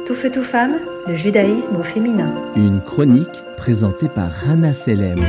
Tout feu, tout femme, le judaïsme au féminin. Une chronique présentée par Hana Selem.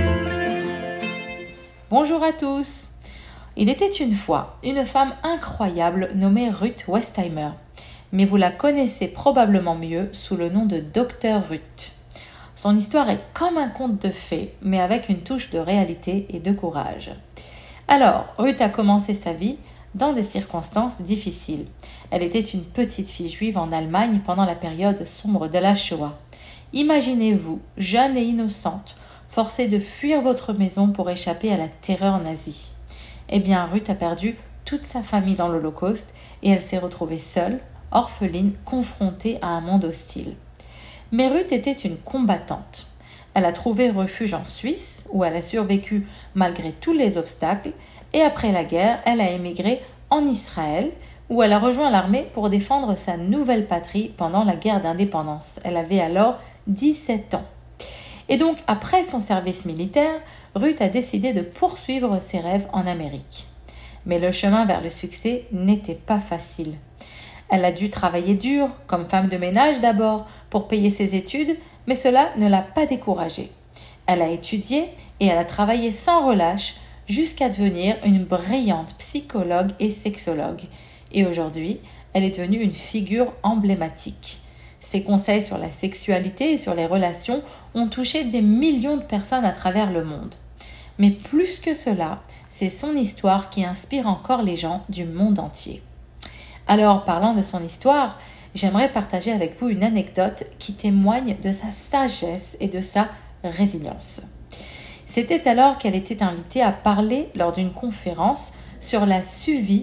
Bonjour à tous. Il était une fois une femme incroyable nommée Ruth Westheimer, mais vous la connaissez probablement mieux sous le nom de Dr Ruth. Son histoire est comme un conte de fées, mais avec une touche de réalité et de courage. Alors, Ruth a commencé sa vie dans des circonstances difficiles. Elle était une petite fille juive en Allemagne pendant la période sombre de la Shoah. Imaginez-vous, jeune et innocente, forcée de fuir votre maison pour échapper à la terreur nazie. Eh bien, Ruth a perdu toute sa famille dans l'Holocauste et elle s'est retrouvée seule, orpheline, confrontée à un monde hostile. Mais Ruth était une combattante. Elle a trouvé refuge en Suisse, où elle a survécu malgré tous les obstacles, et après la guerre, elle a émigré en Israël, où elle a rejoint l'armée pour défendre sa nouvelle patrie pendant la guerre d'indépendance. Elle avait alors 17 ans. Et donc, après son service militaire, Ruth a décidé de poursuivre ses rêves en Amérique. Mais le chemin vers le succès n'était pas facile. Elle a dû travailler dur, comme femme de ménage d'abord, pour payer ses études, mais cela ne l'a pas découragée. Elle a étudié et elle a travaillé sans relâche jusqu'à devenir une brillante psychologue et sexologue. Et aujourd'hui, elle est devenue une figure emblématique. Ses conseils sur la sexualité et sur les relations ont touché des millions de personnes à travers le monde. Mais plus que cela, c'est son histoire qui inspire encore les gens du monde entier. Alors, parlant de son histoire, j'aimerais partager avec vous une anecdote qui témoigne de sa sagesse et de sa résilience. C'était alors qu'elle était invitée à parler lors d'une conférence sur la survie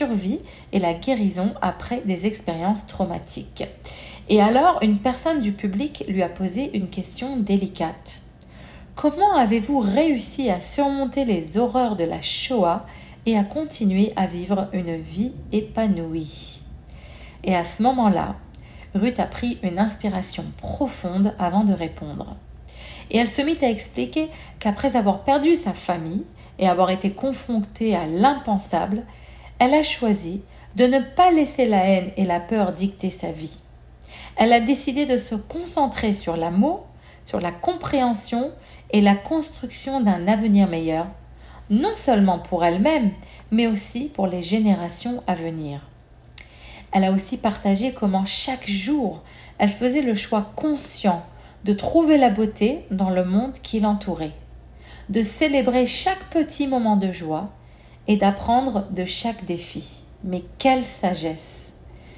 et la guérison après des expériences traumatiques. Et alors, une personne du public lui a posé une question délicate. Comment avez-vous réussi à surmonter les horreurs de la Shoah et à continuer à vivre une vie épanouie? Et à ce moment-là, Ruth a pris une inspiration profonde avant de répondre. Et elle se mit à expliquer qu'après avoir perdu sa famille et avoir été confrontée à l'impensable, elle a choisi de ne pas laisser la haine et la peur dicter sa vie. Elle a décidé de se concentrer sur l'amour, sur la compréhension et la construction d'un avenir meilleur, non seulement pour elle-même, mais aussi pour les générations à venir. Elle a aussi partagé comment chaque jour, elle faisait le choix conscient de trouver la beauté dans le monde qui l'entourait, de célébrer chaque petit moment de joie et d'apprendre de chaque défi. Mais quelle sagesse!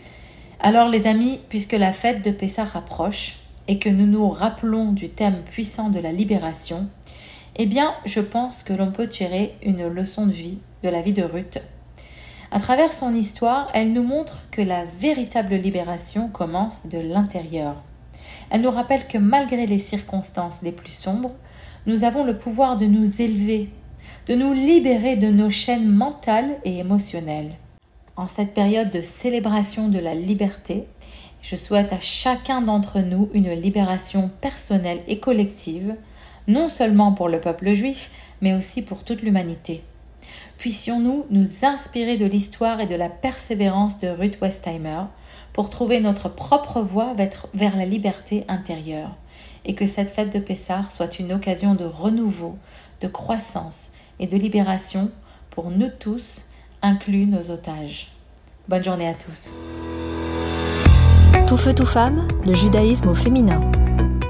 Alors les amis, puisque la fête de Pessah approche et que nous nous rappelons du thème puissant de la libération, eh bien, je pense que l'on peut tirer une leçon de vie de la vie de Ruth. À travers son histoire, elle nous montre que la véritable libération commence de l'intérieur. Elle nous rappelle que malgré les circonstances les plus sombres, nous avons le pouvoir de nous élever, de nous libérer de nos chaînes mentales et émotionnelles. En cette période de célébration de la liberté, je souhaite à chacun d'entre nous une libération personnelle et collective, non seulement pour le peuple juif, mais aussi pour toute l'humanité. Puissions-nous nous inspirer de l'histoire et de la persévérance de Ruth Westheimer pour trouver notre propre voie vers la liberté intérieure, et que cette fête de Pessah soit une occasion de renouveau, de croissance et de libération pour nous tous, inclus nos otages. Bonne journée à tous. Tout feu, tout femme, le judaïsme au féminin.